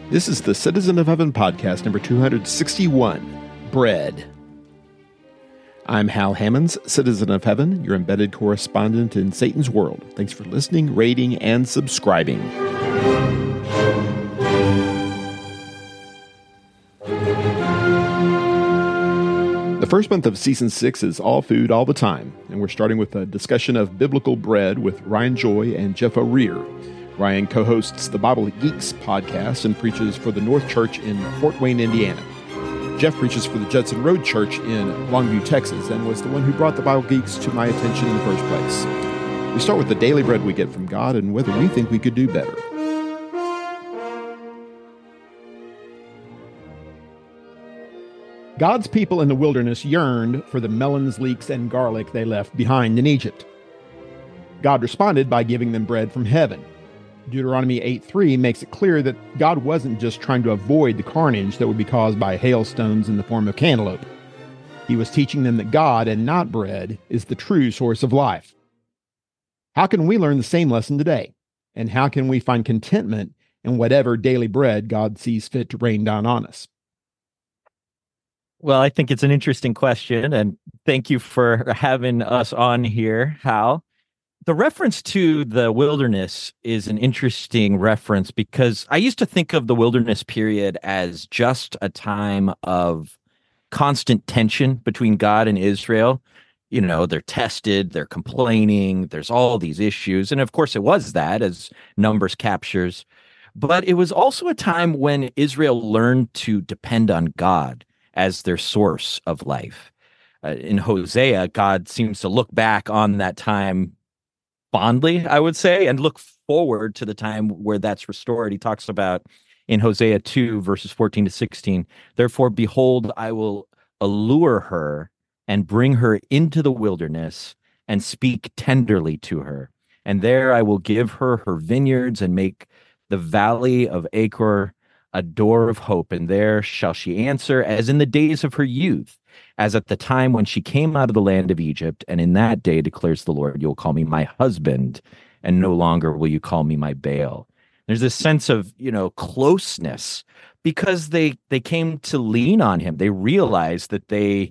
This is the Citizen of Heaven podcast, number 261, Bread. I'm Hal Hammonds, Citizen of Heaven, your embedded correspondent in Satan's world. Thanks for listening, rating, and subscribing. The first month of Season 6 is All Food, All the Time, and we're starting with a discussion of biblical bread with Ryan Joy and Jeff O'Rear. Ryan co-hosts the Bible Geeks podcast and preaches for the North Church in Fort Wayne, Indiana. Jeff preaches for the Judson Road Church in Longview, Texas, and was the one who brought the Bible Geeks to my attention in the first place. We start with the daily bread we get from God and whether we think we could do better. God's people in the wilderness yearned for the melons, leeks, and garlic they left behind in Egypt. God responded by giving them bread from heaven. Deuteronomy 8:3 makes it clear that God wasn't just trying to avoid the carnage that would be caused by hailstones in the form of cantaloupe. He was teaching them that God, and not bread, is the true source of life. How can we learn the same lesson today? And how can we find contentment in whatever daily bread God sees fit to rain down on us? Well, I think it's an interesting question, and thank you for having us on here, Hal. The reference to the wilderness is an interesting reference because I used to think of the wilderness period as just a time of constant tension between God and Israel. You know, they're tested, they're complaining, there's all these issues. And of course, it was that, as Numbers captures. But it was also a time when Israel learned to depend on God as their source of life. In Hosea, God seems to look back on that time fondly, I would say, and look forward to the time where that's restored. He talks about in Hosea 2, verses 14 to 16, "Therefore, behold, I will allure her and bring her into the wilderness and speak tenderly to her. And there I will give her her vineyards and make the valley of Achor a door of hope. And there shall she answer as in the days of her youth, as at the time when she came out of the land of Egypt. And in that day, declares the Lord, you'll call me my husband, and no longer will you call me my Baal." There's this sense of, closeness because they came to lean on him. They realized that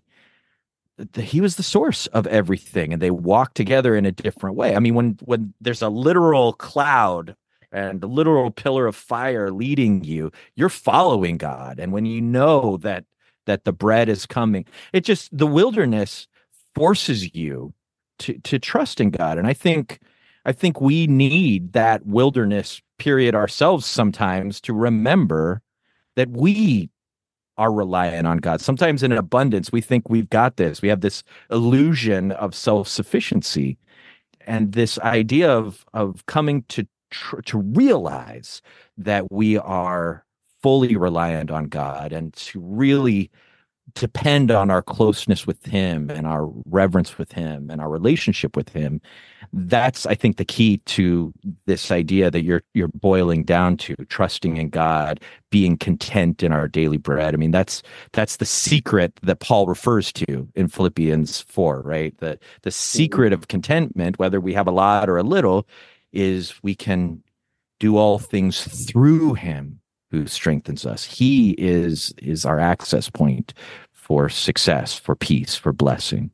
he was the source of everything, and they walked together in a different way. I mean, when there's a literal cloud and a literal pillar of fire leading you, you're following God. And when you know that the bread is coming, the wilderness forces you to trust in God. And I think we need that wilderness period ourselves sometimes to remember that we are reliant on God. Sometimes in abundance, we think we've got this. We have this illusion of self-sufficiency and this idea of coming to realize that we are fully reliant on God and to really depend on our closeness with him and our reverence with him and our relationship with him. That's, I think, the key to this idea that you're boiling down to, trusting in God, being content in our daily bread. I mean, that's the secret that Paul refers to in Philippians 4, right? The secret of contentment, whether we have a lot or a little, is we can do all things through him who strengthens us. He is our access point for success, for peace, for blessing.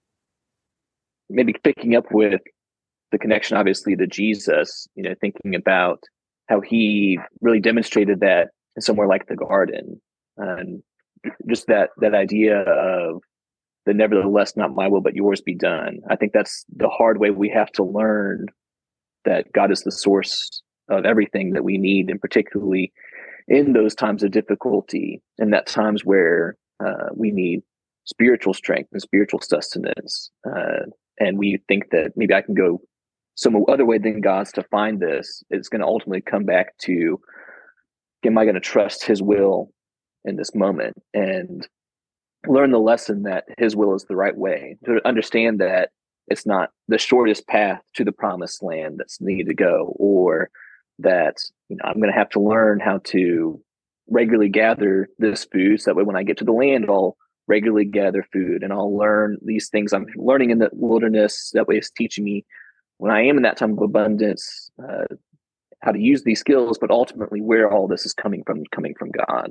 Maybe picking up with the connection, obviously, to Jesus, thinking about how he really demonstrated that in somewhere like the garden. And just that idea of the nevertheless, not my will, but yours be done. I think that's the hard way we have to learn that God is the source of everything that we need, and particularly in those times of difficulty, and that times where we need spiritual strength and spiritual sustenance. And we think that maybe I can go some other way than God's to find this. It's going to ultimately come back to, am I going to trust his will in this moment and learn the lesson that his will is the right way, to understand that it's not the shortest path to the promised land that's needed to go, or that I'm going to have to learn how to regularly gather this food, so that way when I get to the land, I'll regularly gather food, and I'll learn these things I'm learning in the wilderness. That way it's teaching me when I am in that time of abundance, how to use these skills, but ultimately where all this is coming from God.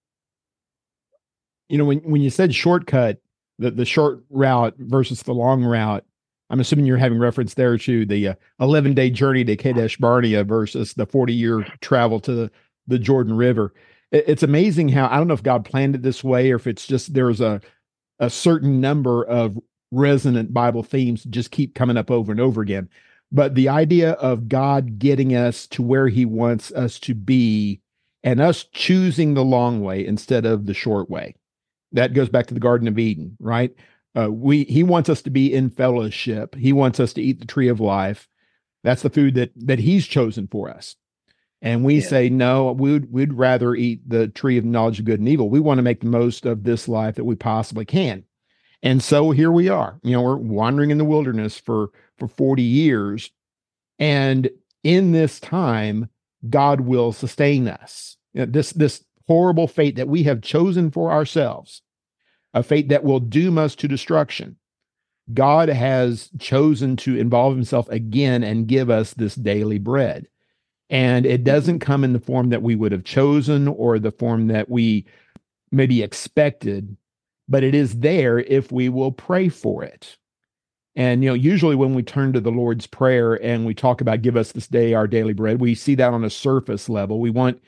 When you said shortcut, the short route versus the long route, I'm assuming you're having reference there to the 11-day journey to Kadesh Barnea versus the 40-year travel to the Jordan River. It's amazing how, I don't know if God planned it this way or if it's just there's a certain number of resonant Bible themes just keep coming up over and over again. But the idea of God getting us to where he wants us to be and us choosing the long way instead of the short way. That goes back to the Garden of Eden, right? He wants us to be in fellowship. He wants us to eat the tree of life. That's the food that he's chosen for us. And we say, no, we'd rather eat the tree of knowledge of good and evil. We want to make the most of this life that we possibly can. And so here we are. We're wandering in the wilderness for 40 years. And in this time, God will sustain us. This horrible fate that we have chosen for ourselves, a fate that will doom us to destruction. God has chosen to involve himself again and give us this daily bread. And it doesn't come in the form that we would have chosen or the form that we maybe expected, but it is there if we will pray for it. And, usually when we turn to the Lord's Prayer and we talk about give us this day our daily bread, we see that on a surface level. We want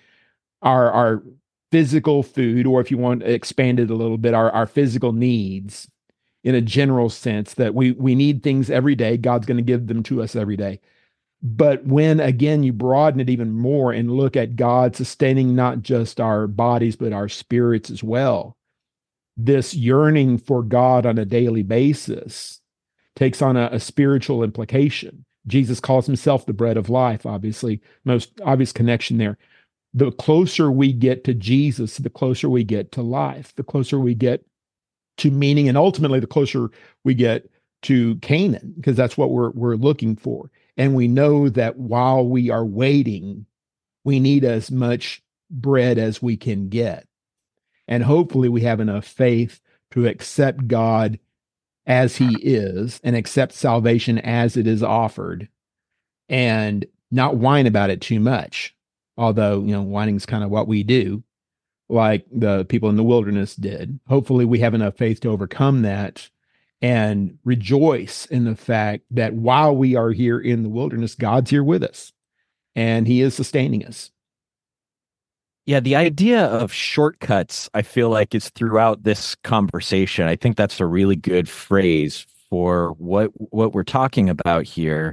our physical food, or if you want to expand it a little bit, our physical needs in a general sense, that we need things every day. God's going to give them to us every day. But when, again, you broaden it even more and look at God sustaining not just our bodies, but our spirits as well, this yearning for God on a daily basis takes on a spiritual implication. Jesus calls himself the bread of life, obviously, most obvious connection there. The closer we get to Jesus, the closer we get to life, the closer we get to meaning, and ultimately the closer we get to Canaan, because that's what we're looking for. And we know that while we are waiting, we need as much bread as we can get. And hopefully we have enough faith to accept God as he is and accept salvation as it is offered and not whine about it too much. Although, whining is kind of what we do, like the people in the wilderness did. Hopefully we have enough faith to overcome that and rejoice in the fact that while we are here in the wilderness, God's here with us and he is sustaining us. Yeah, the idea of shortcuts, I feel like, is throughout this conversation. I think that's a really good phrase for what we're talking about here.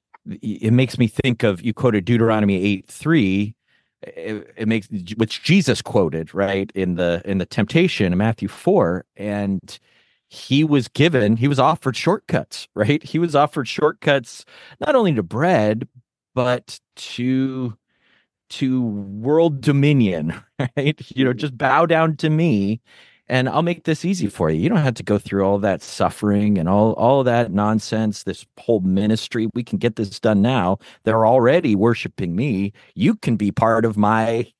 It makes me think of, you quoted Deuteronomy 8:3. It makes, which Jesus quoted, right, in the temptation in Matthew 4, and he was offered shortcuts, right? He was offered shortcuts not only to bread, but to world dominion, right? Just bow down to me and I'll make this easy for you. You don't have to go through all that suffering and all that nonsense, this whole ministry. We can get this done now. They're already worshiping me. You can be part of my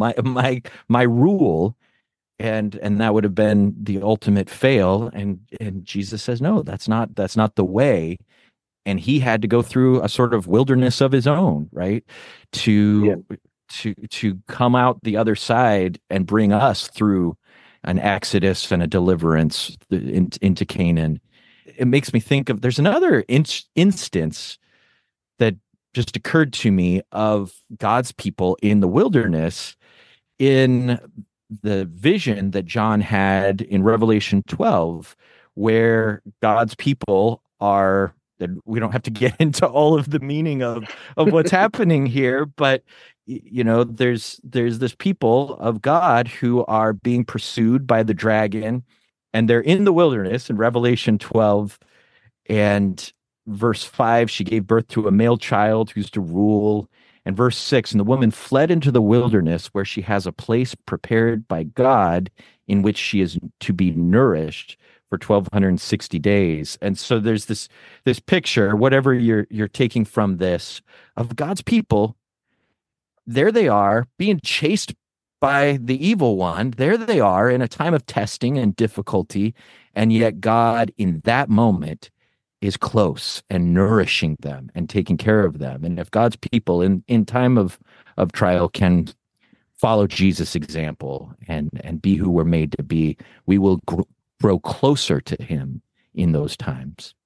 rule. And that would have been the ultimate fail. And Jesus says, no, that's not the way. And he had to go through a sort of wilderness of his own, right? To come out the other side and bring us through an exodus and a deliverance into Canaan. It makes me think of, there's another instance that just occurred to me of God's people in the wilderness in the vision that John had in Revelation 12, where God's people are, that we don't have to get into all of the meaning of what's happening here, but there's this people of God who are being pursued by the dragon, and they're in the wilderness in Revelation 12, and verse 5, she gave birth to a male child who's to rule. And verse 6, and the woman fled into the wilderness where she has a place prepared by God in which she is to be nourished for 1,260 days. And so there's this picture, whatever you're taking from this, of God's people. There they are being chased by the evil one. There they are in a time of testing and difficulty. And yet God in that moment is close and nourishing them and taking care of them. And if God's people in time of trial can follow Jesus' example and be who we're made to be, we will grow closer to him in those times.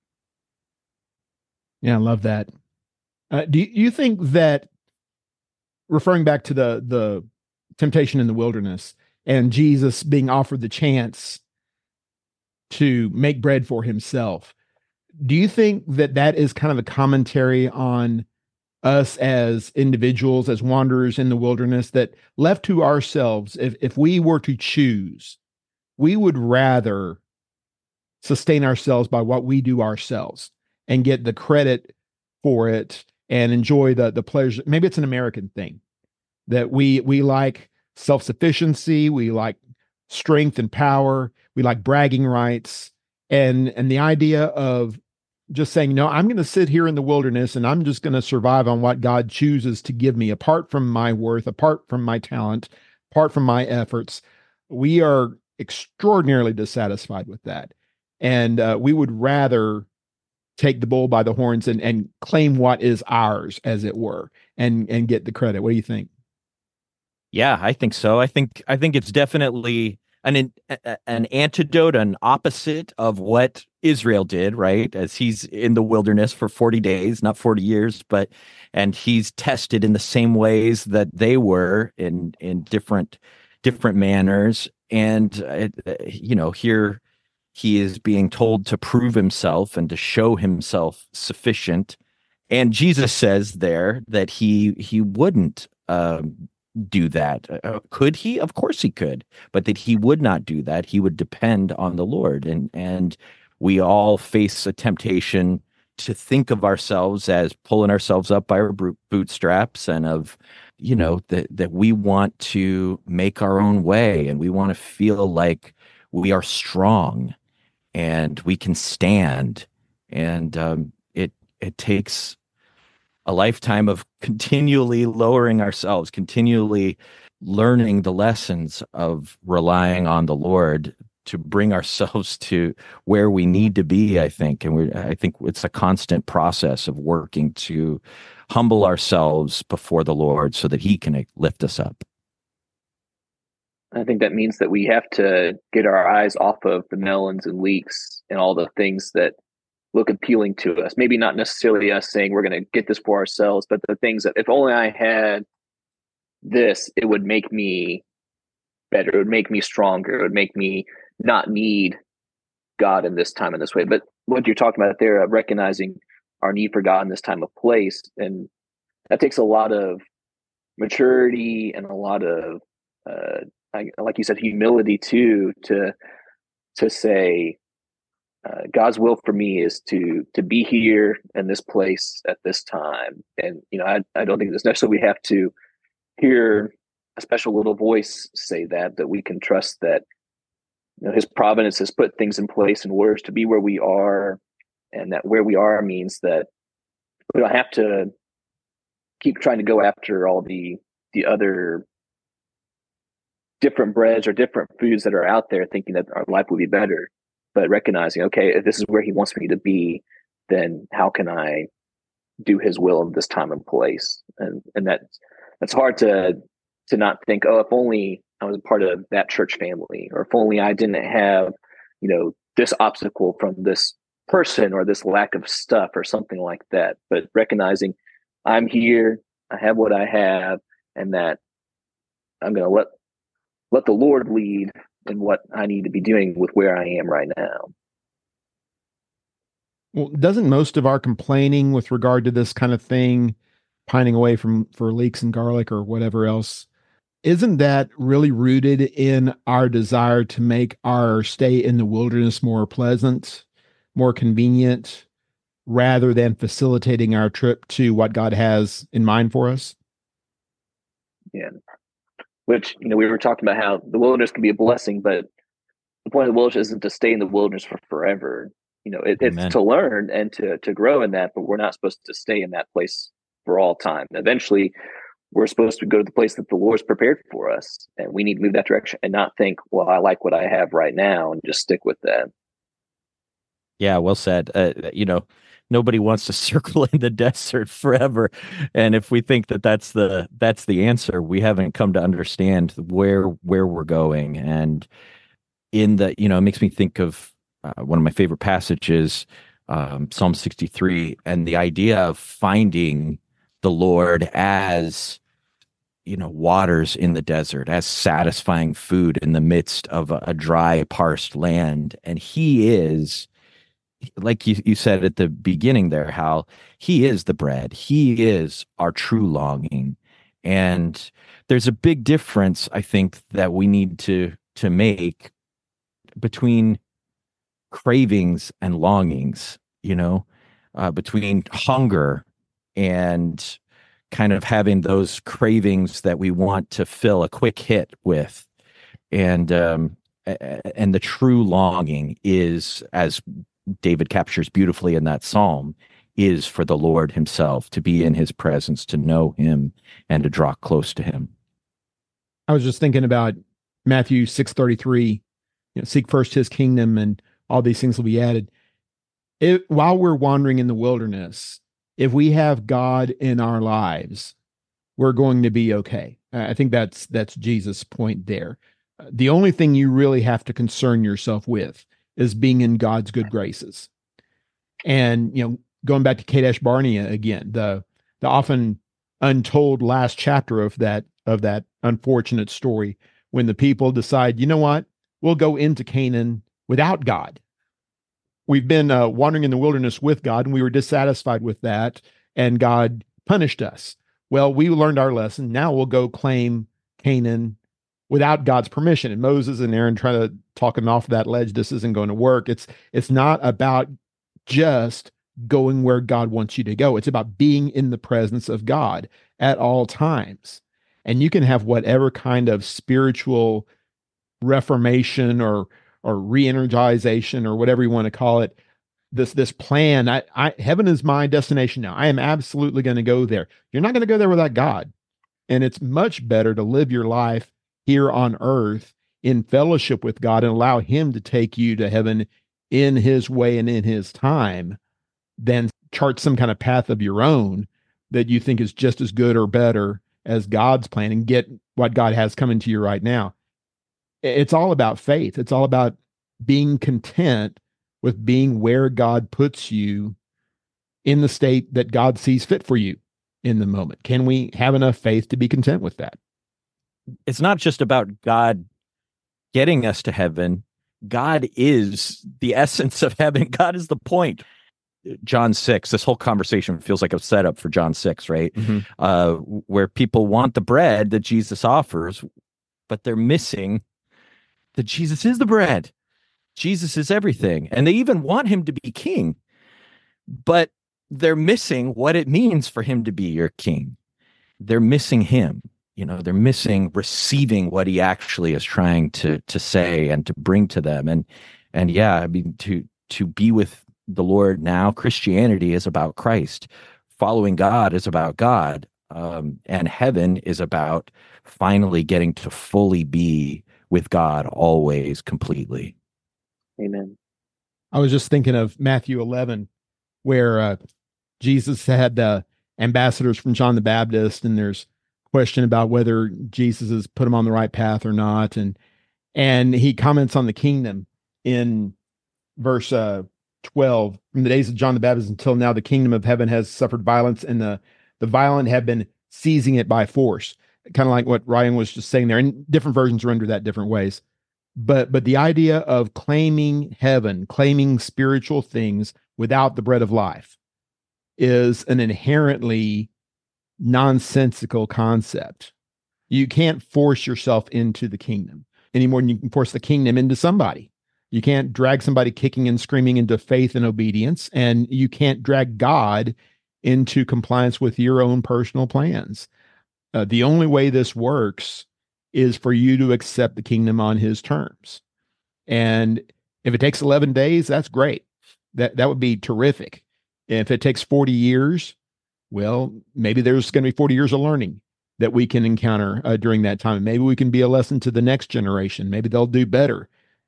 Yeah, I love that. Do you think that, referring back to the temptation in the wilderness and Jesus being offered the chance to make bread for himself, do you think that that is kind of a commentary on us as individuals, as wanderers in the wilderness, that left to ourselves, if we were to choose, we would rather sustain ourselves by what we do ourselves and get the credit for it and enjoy the pleasure? Maybe it's an American thing that we like self-sufficiency, we like strength and power, we like bragging rights, and the idea of just saying, no, I'm going to sit here in the wilderness and I'm just going to survive on what God chooses to give me, apart from my worth, apart from my talent, apart from my efforts. We are extraordinarily dissatisfied with that. And we would rather take the bull by the horns and claim what is ours, as it were, and get the credit. What do you think? Yeah, I think so. I think it's definitely an antidote, an opposite of what Israel did, right? As he's in the wilderness for 40 days, not 40 years, and he's tested in the same ways that they were in different manners. And here he is being told to prove himself and to show himself sufficient. And Jesus says there that he wouldn't do that. Could he? Of course he could, but that he would not do that. He would depend on the Lord. And we all face a temptation to think of ourselves as pulling ourselves up by our bootstraps, and of, that we want to make our own way, and we want to feel like we are strong and we can stand. And it takes a lifetime of continually lowering ourselves, continually learning the lessons of relying on the Lord to bring ourselves to where we need to be, I think. And I think it's a constant process of working to humble ourselves before the Lord so that he can lift us up. I think that means that we have to get our eyes off of the melons and leeks and all the things that look appealing to us. Maybe not necessarily us saying we're going to get this for ourselves, but the things that, if only I had this, it would make me better. It would make me stronger. It would make me not need God in this time, in this way. But what you're talking about there, recognizing our need for God in this time of place, and that takes a lot of maturity and a lot of, like you said, humility too, to say, God's will for me is to be here in this place at this time. And, I don't think it's necessarily we have to hear a special little voice say that we can trust that, his providence has put things in place and words to be where we are. And that where we are means that we don't have to keep trying to go after all the other different breads or different foods that are out there, thinking that our life would be better. But recognizing, okay, if this is where he wants me to be, then how can I do his will in this time and place? And that's hard to not think, oh, if only I was a part of that church family, or if only I didn't have, this obstacle from this person or this lack of stuff or something like that. But recognizing I'm here, I have what I have, and that I'm going to let the Lord lead in what I need to be doing with where I am right now. Well, doesn't most of our complaining with regard to this kind of thing, pining away for leeks and garlic or whatever else, isn't that really rooted in our desire to make our stay in the wilderness more pleasant, more convenient, rather than facilitating our trip to what God has in mind for us? Yeah. Which, we were talking about how the wilderness can be a blessing, but the point of the wilderness isn't to stay in the wilderness for forever. It's to learn and to grow in that, but we're not supposed to stay in that place for all time. Eventually, we're supposed to go to the place that the Lord's prepared for us, and we need to move that direction and not think, well, I like what I have right now, and just stick with that. Yeah, well said. Nobody wants to circle in the desert forever, and if we think that that's the answer, we haven't come to understand where we're going. And it makes me think of one of my favorite passages, Psalm 63, and the idea of finding the Lord as waters in the desert, as satisfying food in the midst of a dry, parsed land. And he is, like you said at the beginning there, Hal, he is the bread. He is our true longing. And there's a big difference, I think, that we need to make between cravings and longings, between hunger and kind of having those cravings that we want to fill a quick hit with. And the true longing is, as David captures beautifully in that psalm, is for the Lord himself, to be in his presence, to know him, and to draw close to him. I was just thinking about Matthew 6:33, seek first his kingdom and all these things will be added. While we're wandering in the wilderness, if we have God in our lives, we're going to be okay. I think that's Jesus' point there. The only thing you really have to concern yourself with is being in God's good graces. And, going back to Kadesh Barnea again, the often untold last chapter of that unfortunate story, when the people decide, you know what, we'll go into Canaan without God. We've been wandering in the wilderness with God, and we were dissatisfied with that, and God punished us. Well, we learned our lesson. Now we'll go claim Canaan without God's permission. And Moses and Aaron try to talk him off that ledge. This isn't going to work. It's not about just going where God wants you to go. It's about being in the presence of God at all times. And you can have whatever kind of spiritual reformation or re-energization or whatever you want to call it, this plan. Heaven is my destination now. I am absolutely going to go there. You're not going to go there without God. And it's much better to live your life here on earth in fellowship with God and allow him to take you to heaven in his way and in his time than chart some kind of path of your own that you think is just as good or better as God's plan and get what God has coming to you right now. It's all about faith. It's all about being content with being where God puts you in the state that God sees fit for you in the moment. Can we have enough faith to be content with that? It's not just about God getting us to heaven. God is the essence of heaven. God is the point. John 6, this whole conversation feels like a setup for John 6, right? Mm-hmm. Where people want the bread that Jesus offers, but they're missing that Jesus is the bread. Jesus is everything. And they even want him to be king, but they're missing what it means for him to be your king. They're missing him. They're missing receiving what he actually is trying to say and to bring to them. And yeah, I mean, to be with the Lord now, Christianity is about Christ. Following God is about God. And heaven is about finally getting to fully be with God always, completely. Amen. I was just thinking of Matthew 11, where Jesus had the ambassadors from John the Baptist, and there's question about whether Jesus has put him on the right path or not. And he comments on the kingdom in verse 12. From the days of John the Baptist until now, the kingdom of heaven has suffered violence, and the violent have been seizing it by force. Kind of like what Ryan was just saying there, and different versions render that different ways. But the idea of claiming heaven, claiming spiritual things without the bread of life is an inherently nonsensical concept. You can't force yourself into the kingdom any more than you can force the kingdom into somebody. You can't drag somebody kicking and screaming into faith and obedience, and you can't drag God into compliance with your own personal plans. The only way this works is for you to accept the kingdom on his terms. And if it takes 11 days, that's great. That would be terrific. If it takes 40 years, well, maybe there's going to be 40 years of learning that we can encounter during that time. Maybe we can be a lesson to the next generation. Maybe they'll do better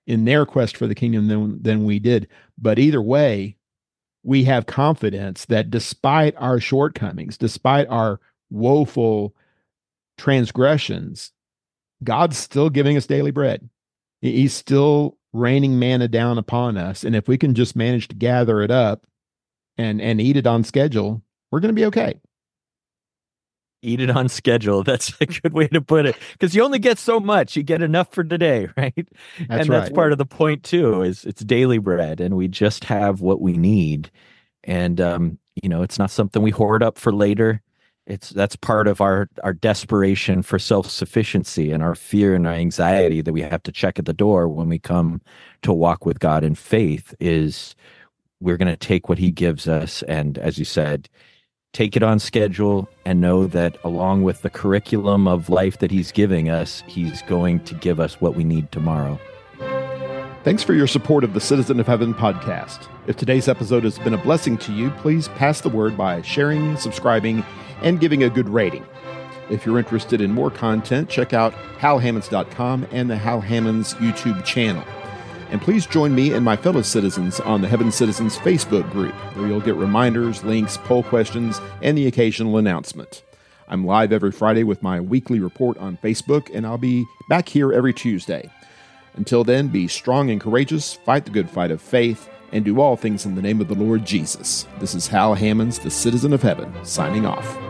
in their quest for the kingdom than we did. But either way, we have confidence that despite our shortcomings, despite our woeful transgressions, God's still giving us daily bread. He's still raining manna down upon us. And if we can just manage to gather it up and eat it on schedule, we're going to be okay. Eat it on schedule. That's a good way to put it, because you only get so much. You get enough for today, right? That's right. That's part of the point too, is it's daily bread, and we just have what we need. And it's not something we hoard up for later. That's part of our desperation for self-sufficiency and our fear and our anxiety that we have to check at the door when we come to walk with God in faith. Is we're going to take what he gives us, and as you said, take it on schedule, and know that along with the curriculum of life that he's giving us, he's going to give us what we need tomorrow. Thanks for your support of the Citizen of Heaven podcast. If today's episode has been a blessing to you, please pass the word by sharing, subscribing, and giving a good rating. If you're interested in more content, check out halhammonds.com and the Hal Hammonds YouTube channel. And please join me and my fellow citizens on the Heaven Citizens Facebook group, where you'll get reminders, links, poll questions, and the occasional announcement. I'm live every Friday with my weekly report on Facebook, and I'll be back here every Tuesday. Until then, be strong and courageous, fight the good fight of faith, and do all things in the name of the Lord Jesus. This is Hal Hammonds, the Citizen of Heaven, signing off.